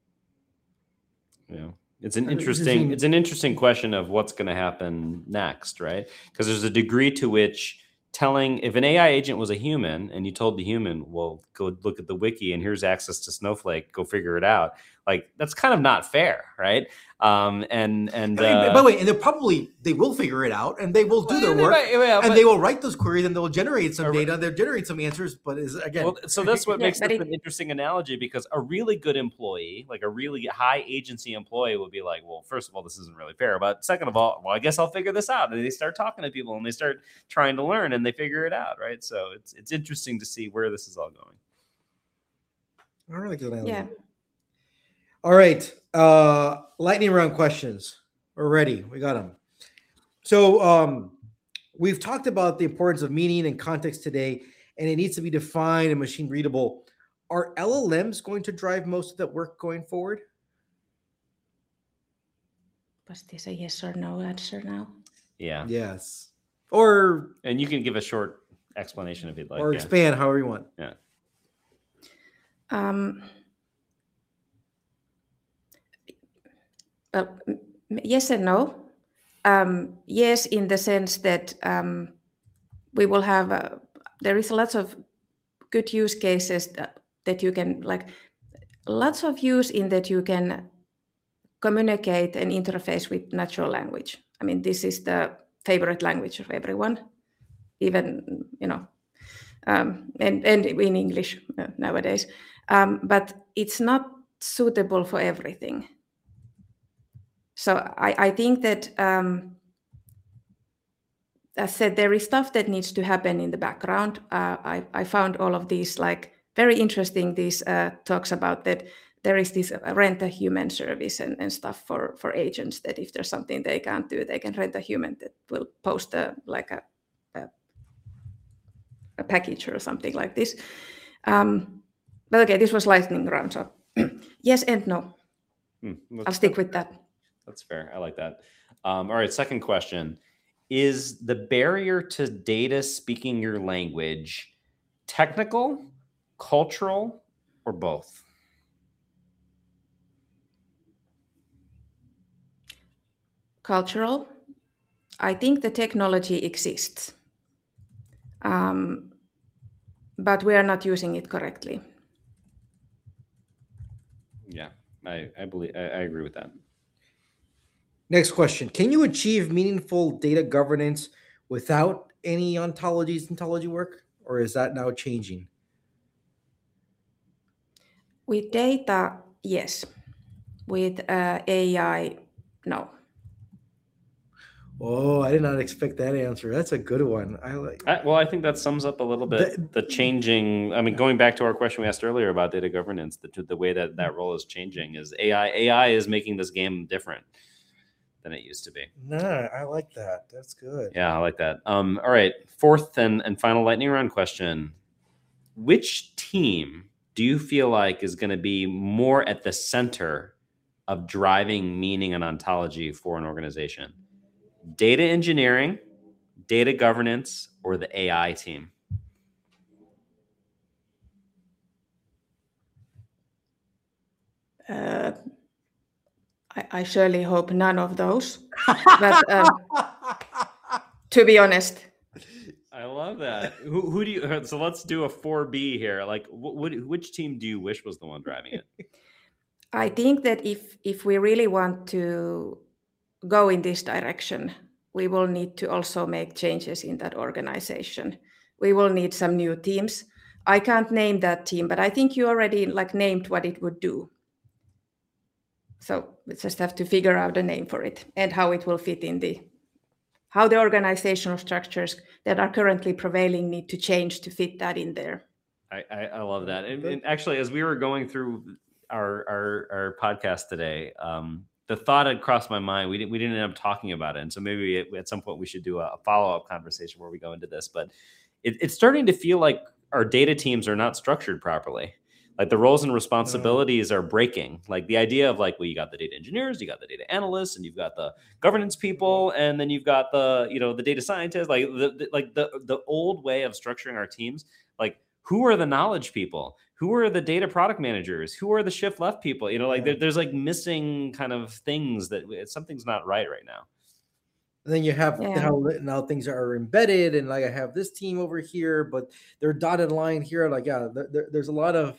Yeah. It's an Uh, interesting interesting- it's an interesting question of what's going to happen next, right? Because there's a degree to which telling, if an A I agent was a human and you told the human, well, go look at the wiki and here's access to Snowflake, go figure it out. Like, that's kind of not fair, right? Um, and and I mean, uh, by the way, and they'll probably they will figure it out and they will do their they work. might- yeah, and but- they will write those queries and they'll generate some Or- data. They'll generate some answers, but is again, Well, so that's what Yeah, makes but this it- an interesting analogy, because a really good employee, like a really high agency employee, would be like, well, first of all, this isn't really fair. But second of all, well, I guess I'll figure this out. And they start talking to people and they start trying to learn and they figure it out, right? So it's it's interesting to see where this is all going. I really like that analogy. Yeah. All right. Uh, lightning round questions. We're ready. We got them. So um, we've talked about the importance of meaning and context today, and it needs to be defined and machine readable. Are L L Ms going to drive most of that work going forward? Was this a yes or no answer now? Yeah. Yes. Or And you can give a short explanation if you'd like. or yeah. expand however you want. Um, well, m- m- yes and no. Um, yes, in the sense that um, we will have, uh, there is lots of good use cases that, that you can, like, lots of use in that you can communicate and interface with natural language. I mean, this is the favorite language of everyone, even, you know, um, and, and in English uh, nowadays. Um, but it's not suitable for everything. So I, I think that, um, as said, there is stuff that needs to happen in the background. Uh, I, I found all of these like very interesting, these uh, talks about that there is this uh, rent a human service and, and stuff for, for agents, that if there's something they can't do, they can rent a human that will post a, like a, a, a package or something like this. Um, but okay, this was lightning round, so yes and no. Hmm, I'll that's- stick with that. That's fair. I like that. Um, all right. Second question. Is the barrier to data speaking your language technical, cultural, or both? Cultural. I think the technology exists, um, but we are not using it correctly. Yeah, I, I believe I, I agree with that. Next question. Can you achieve meaningful data governance without any ontologies, ontology work? Or is that now changing? With data, yes. With uh, A I, no. Oh, I did not expect that answer. That's a good one. I like. I, well, I think that sums up a little bit the, the changing. I mean, going back to our question we asked earlier about data governance, the, the way that that role is changing is A I. A I is making this game different than it used to be. Nah, I like that. That's good. Yeah, I like that. Um, all right, fourth and, and final lightning round question. Which team do you feel like is going to be more at the center of driving meaning and ontology for an organization? Data engineering, data governance, or the A I team? Uh, I, I surely hope none of those. But um, to be honest, I love love that. Who, who do you? So let's do a four B here. Like, what, which team do you wish was the one driving it? I think that if if we really want to go in this direction, we will need to also make changes in that organization. We will need some new teams. I can't name that team, but I think you already like named what it would do. So we just have to figure out a name for it and how it will fit in the, how the organizational structures that are currently prevailing need to change to fit that in there. I, I, I love that. And, and actually, as we were going through our our, our podcast today, um, the thought had crossed my mind. We didn't we didn't end up talking about it, and so maybe at, at some point we should do a, a follow up conversation where we go into this. But it, it's starting to feel like our data teams are not structured properly. Like the roles and responsibilities are breaking. Like the idea of like, well, you got the data engineers, you got the data analysts, and you've got the governance people, and then you've got the, you know, the data scientists. Like the, the like the the old way of structuring our teams. Like who are the knowledge people? Who are the data product managers? Who are the shift left people? You know, like yeah. there, there's like missing kind of things that something's not right right now. And then you have yeah. how now things are embedded, and like I have this team over here, but they're dotted line here. Like yeah, there, there, there's a lot of.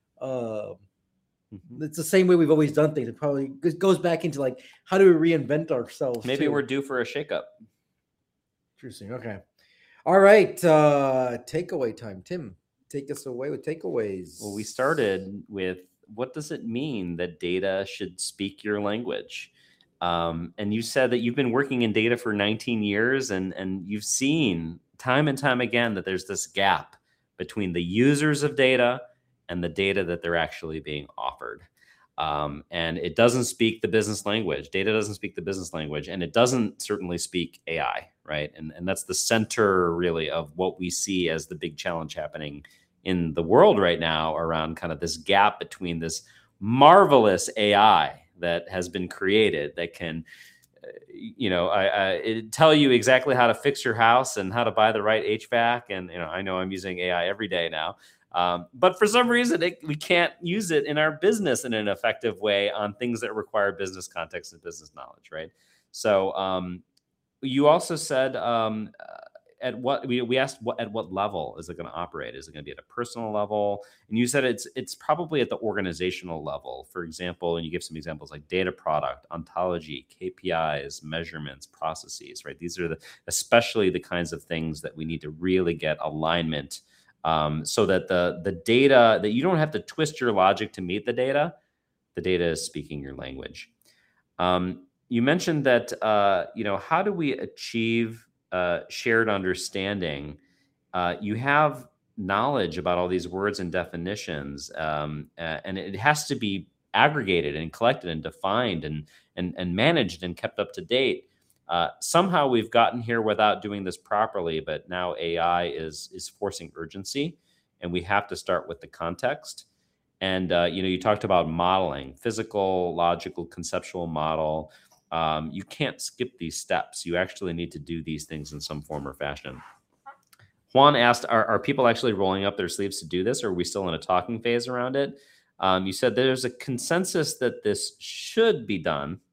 Uh, mm-hmm. It's the same way we've always done things. It probably goes back into like, how do we reinvent ourselves? Maybe too? We're due for a shakeup. Interesting. Okay. All right. Uh, takeaway time. Tim, take us away with takeaways. Well, we started with what does it mean that data should speak your language? Um, and you said that you've been working in data for nineteen years, and, and you've seen time and time again that there's this gap between the users of data and the data that they're actually being offered. Um, and it doesn't speak the business language. Data doesn't speak the business language, and it doesn't certainly speak A I, right? And, and that's the center really of what we see as the big challenge happening in the world right now around kind of this gap between this marvelous A I that has been created that can, you know, I, I it tell you exactly how to fix your house and how to buy the right H V A C. And, you know, I know I'm using A I every day now. Um, but for some reason, it, we can't use it in our business in an effective way on things that require business context and business knowledge, right? So um, you also said um, at what we, we asked what, at what level is it going to operate? Is it going to be at a personal level? And you said it's it's probably at the organizational level. For example, and you give some examples like data product, ontology, K P Is, measurements, processes, right? These are the especially the kinds of things that we need to really get alignment. Um, so that the the data, that you don't have to twist your logic to meet the data, the data is speaking your language. Um, you mentioned that, uh, you know, how do we achieve uh, shared understanding? Uh, you have knowledge about all these words and definitions, um, and it has to be aggregated and collected and defined and, and, and managed and kept up to date. Uh, somehow we've gotten here without doing this properly, but now A I is is forcing urgency, and we have to start with the context. And uh, you know, you talked about modeling, physical, logical, conceptual model. Um, you can't skip these steps. You actually need to do these things in some form or fashion. Juan asked, are, are people actually rolling up their sleeves to do this, or are we still in a talking phase around it? Um, you said there's a consensus that this should be done.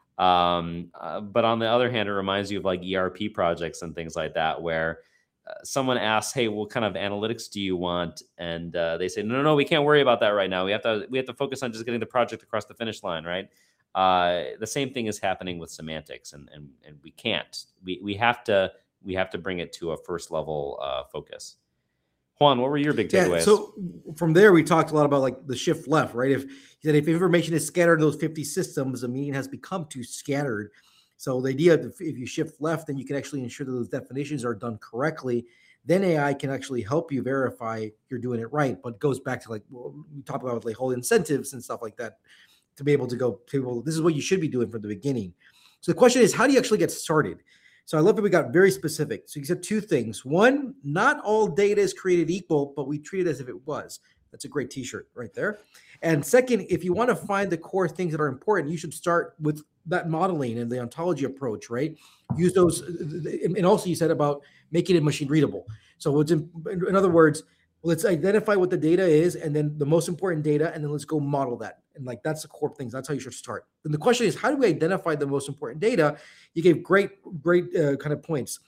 Um, uh, but on the other hand, it reminds you of like E R P projects and things like that, where uh, someone asks, "Hey, what kind of analytics do you want?" And uh, they say, "No, no, no, we can't worry about that right now. We have to, we have to focus on just getting the project across the finish line." Right? Uh, the same thing is happening with semantics, and and and we can't. We we have to we have to bring it to a first level uh, focus. Juan, what were your big takeaways? Yeah, so from there, we talked a lot about like the shift left, right? If he said if information is scattered in those fifty systems, the meaning has become too scattered. So the idea of if you shift left, then you can actually ensure that those definitions are done correctly. Then A I can actually help you verify you're doing it right. But it goes back to like, well, we talk about like whole incentives and stuff like that to be able to go to, well, this is what you should be doing from the beginning. So the question is, how do you actually get started? So I love that we got very specific. So you said two things. One, not all data is created equal, but we treat it as if it was. That's a great t-shirt right there. And second, if you want to find the core things that are important, you should start with that modeling and the ontology approach, right? Use those. And also you said about making it machine readable. So what's in, in other words, let's identify what the data is and then the most important data, and then let's go model that. And like, that's the core things. That's how you should start. Then the question is, how do we identify the most important data? You gave great, great uh, kind of points.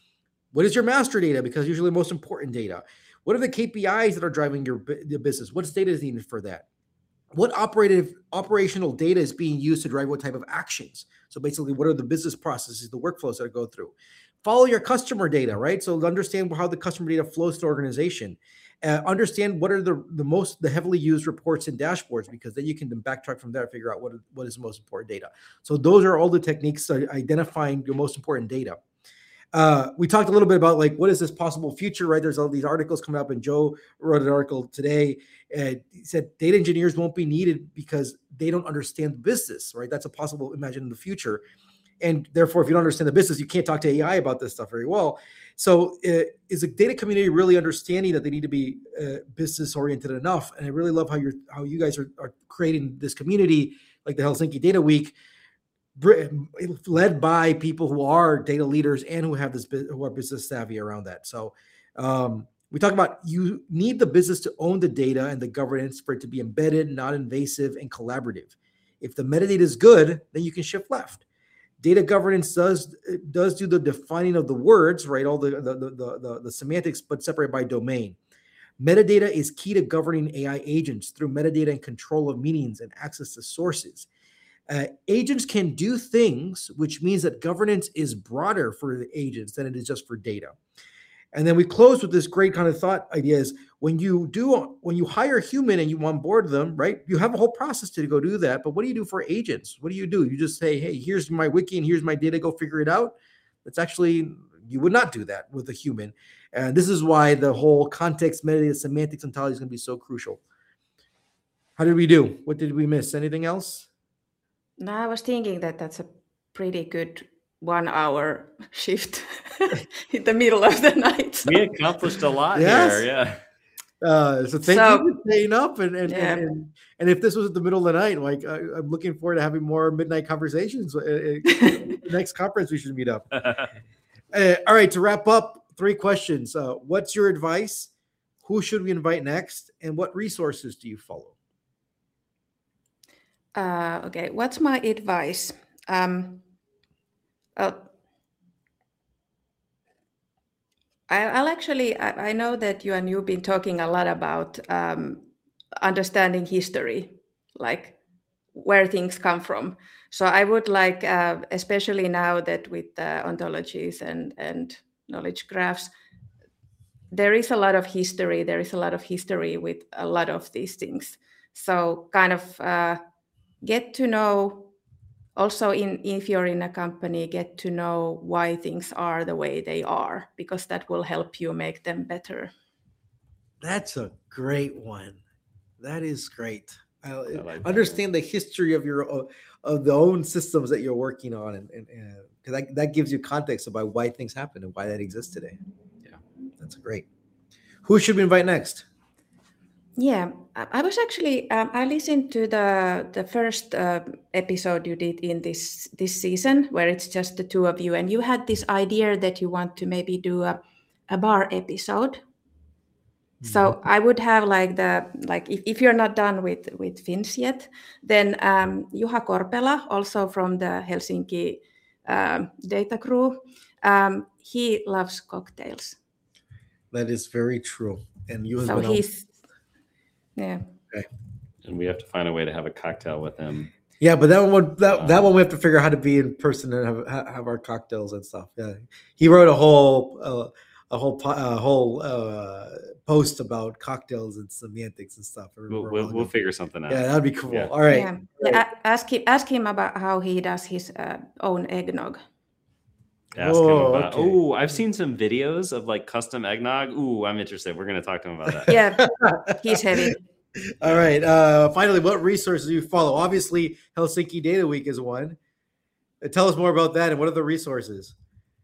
What is your master data? Because usually the most important data. What are the K P Is that are driving your, your business? What's data is needed for that? What operative operational data is being used to drive what type of actions? So basically, what are the business processes, the workflows that go through? Follow your customer data, right? So understand how the customer data flows to the organization. Uh, understand what are the, the most the heavily used reports and dashboards, because then you can then backtrack from there and figure out what, what is the most important data. So those are all the techniques of identifying your most important data. Uh, we talked a little bit about like, what is this possible future, right? There's all these articles coming up, and Joe wrote an article today, and he said data engineers won't be needed because they don't understand the business, right? That's a possible imagine in the future. And therefore, if you don't understand the business, you can't talk to A I about this stuff very well. So uh, is the data community really understanding that they need to be uh, business oriented enough? And I really love how you're, how you guys are, are creating this community, like the Helsinki Data Week, led by people who are data leaders and who have this, who are business savvy around that. So um, we talk about, you need the business to own the data and the governance for it to be embedded, not invasive, and collaborative. If the metadata is good, then you can shift left. Data governance does does do the defining of the words, right? All the the, the, the, the semantics, but separated by domain. Metadata is key to governing A I agents through metadata and control of meanings and access to sources. Uh, agents can do things, which means that governance is broader for the agents than it is just for data. And then we close with this great kind of thought idea is when you do, when you hire a human and you onboard them, right, you have a whole process to go do that. But what do you do for agents? What do you do? You just say, hey, here's my wiki and here's my data, go figure it out. That's actually, you would not do that with a human. And this is why the whole context, metadata, semantics, ontology is going to be so crucial. How did we do? What did we miss? Anything else? No, I was thinking that that's a pretty good one hour shift in the middle of the night. So. We accomplished a lot yes. here. Yeah. Uh, so thank so, you for staying up. And and, yeah. and and and if this was at the middle of the night, like uh, I'm looking forward to having more midnight conversations. Uh, the next conference we should meet up. uh, all right, to wrap up, three questions. Uh, what's your advice? Who should we invite next? And what resources do you follow? Uh, okay, what's my advice? Um, uh, I, I'll actually, I, I know that you and you've been talking a lot about um, understanding history, like where things come from. So I would like, uh, especially now that with uh, ontologies and, and knowledge graphs, there is a lot of history. There is a lot of history with a lot of these things. So kind of uh, get to know, also in if you're in a company, get to know why things are the way they are, because that will help you make them better. That's a great one. That is great. I, I like understand the history of your of, of the own systems that you're working on, and and, and that, that gives you context about why things happen and why that exists today. Yeah, that's great. Who should we invite next? Yeah, I was actually, um, I listened to the the first uh, episode you did in this this season, where it's just the two of you, and you had this idea that you want to maybe do a, a bar episode. Mm-hmm. So I would have like the, like if, if you're not done with, with Fins yet, then um, Juha Korpela, also from the Helsinki um, data crew, um, he loves cocktails. That is very true. And you so he's, yeah. Okay. And we have to find a way to have a cocktail with him. Yeah, but that one, that, um, that one we have to figure out how to be in person and have have our cocktails and stuff. Yeah, he wrote a whole uh, a whole a whole uh, post about cocktails and semantics and stuff. We'll we'll, we'll figure something out. Yeah, that'd be cool. Yeah. All right. Yeah. All right. Ask him ask him about how he does his uh, own eggnog. Ask oh, him about. Okay. Oh, I've seen some videos of like custom eggnog. Ooh, I'm interested. We're gonna talk to him about that. Yeah, he's heavy. All right. Uh, finally, what resources do you follow? Obviously, Helsinki Data Week is one. Uh, tell us more about that and what are the resources?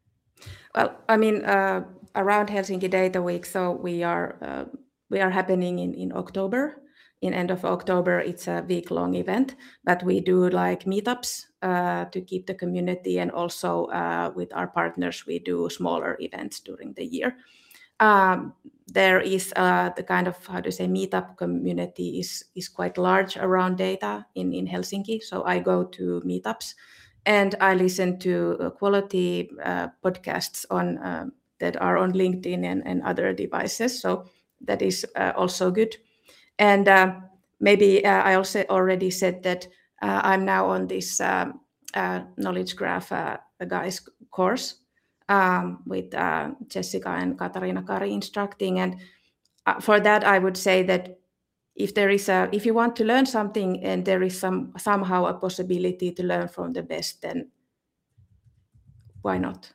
Well, I mean, uh, around Helsinki Data Week, so we are uh, we are happening in in October. In end of October, it's a week-long event, but we do like meetups uh, to keep the community, and also uh, with our partners, we do smaller events during the year. Um, there is uh, the kind of, how to say, meetup community is is quite large around data in, in Helsinki. So I go to meetups and I listen to uh, quality uh, podcasts on uh, that are on LinkedIn and, and other devices. So that is uh, also good. And uh, maybe uh, I also already said that uh, I'm now on this um, uh, knowledge graph uh, guys course um, with uh, Jessica and Katarina Kari instructing. And uh, for that, I would say that if there is a, if you want to learn something and there is some somehow a possibility to learn from the best, then why not?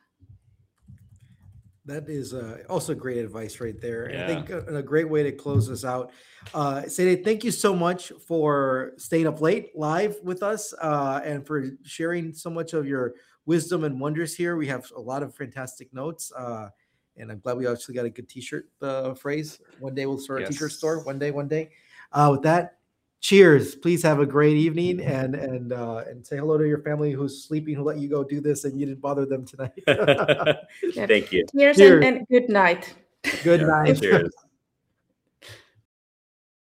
That is uh, also great advice right there. And I Yeah. think a, a great way to close this out. Uh, Sede, thank you so much for staying up late live with us uh, and for sharing so much of your wisdom and wonders here. We have a lot of fantastic notes. Uh, and I'm glad we actually got a good t-shirt uh, phrase. One day we'll start a t-shirt Yes. store. One day, one day. Uh, with that, cheers. Please have a great evening and and uh, and say hello to your family who's sleeping, who let you go do this and you didn't bother them tonight. Yeah. Thank you. Cheers, Cheers. and, and good night. Good Yeah, night. cheers.